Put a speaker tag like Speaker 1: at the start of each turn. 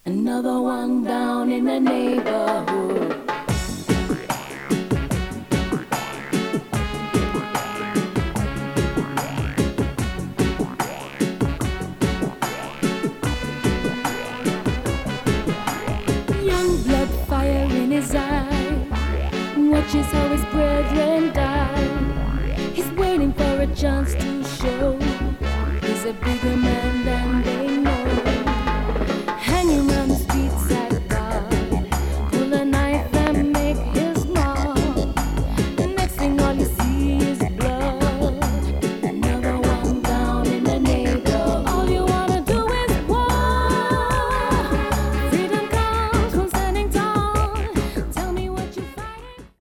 Speaker 1: Another one down in the neighborhood. Young blood fire in his eye, watches how his brethren die. He's waiting for a chance to show he's a bigger man